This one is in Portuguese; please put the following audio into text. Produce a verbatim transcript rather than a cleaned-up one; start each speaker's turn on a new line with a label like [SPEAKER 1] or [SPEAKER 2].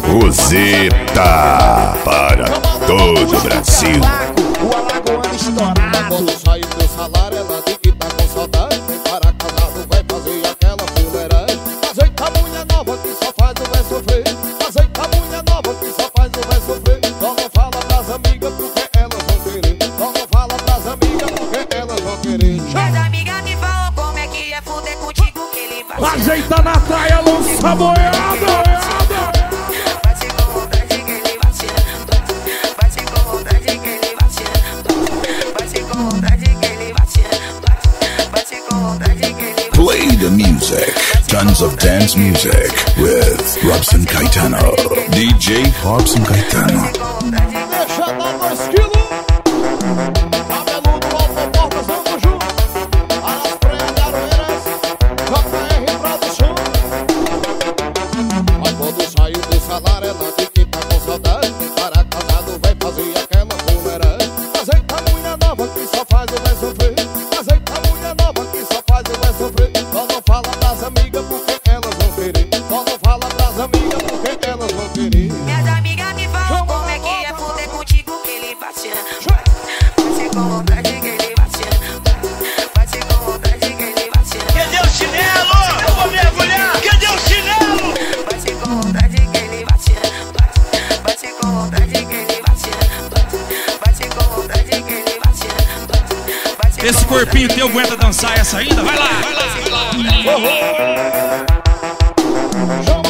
[SPEAKER 1] Roseta para todo o Brasil.
[SPEAKER 2] O alagoano estourado.
[SPEAKER 3] Quando sair do salário, ela diz que tá com saudade. Para casado vai fazer aquela fuleiragem. Ajeita a mulher nova que só faz o vai sofrer. Ajeita a mulher nova que só faz o vai sofrer. Só não fala pras amigas porque elas vão querer. Só não fala pras amigas porque elas vão querer.
[SPEAKER 4] Minhas amigas me falam como é que é fuder contigo que ele vai.
[SPEAKER 2] Ajeita na praia, lança boiada.
[SPEAKER 1] Play the music. Tons of dance music with Robson Caetano. D J Robson Caetano.
[SPEAKER 3] Deixa dar dois quilos. Cabeludo, alto, porta, Santo Ju. Aras, Praia de Aroeiras. J R Produção. Mas quando saiu do salário, ela diz que tá com saudade. Para casado vai fazer aquela fuleiragem. Ajeita a mulher nova que só faz o vai sofrer. Ajeita a mulher nova que só faz o vai sofrer. Só não fala pras amigas porque elas vão querer. Só não fala pras amigas porque elas vão querer.
[SPEAKER 4] Minhas amigas me falam como é que é fuder contigo que ele vai ser. Vai ser com vontade que ele vai ser. Vai ser com vontade que ele vai ser.
[SPEAKER 5] Cadê o chinelo? Eu vou mergulhar. Cadê o chinelo?
[SPEAKER 4] Vai ser com vontade que ele vai ser. Vai ser com vontade que ele vai ser. Vai ser com vontade que ele vai ser. Vai ser.
[SPEAKER 6] Esse corpinho teu aguenta dançar essa ainda? Vai lá, vai lá, vai lá.
[SPEAKER 3] Chama